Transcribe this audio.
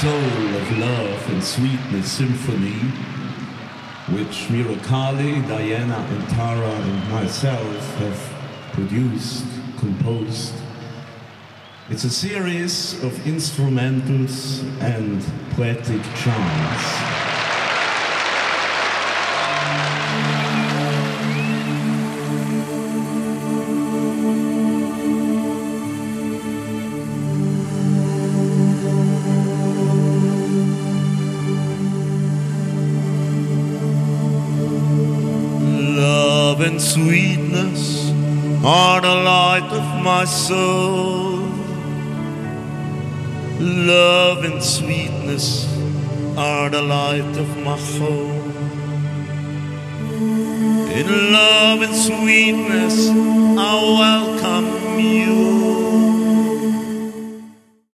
soul of love and sweetness symphony, which Miracali, Diana and Tara and myself have produced, composed. It's a series of instrumentals and poetic chants. Love and sweetness are the light of my soul. Love and sweetness are the light of my home. In love and sweetness I welcome you.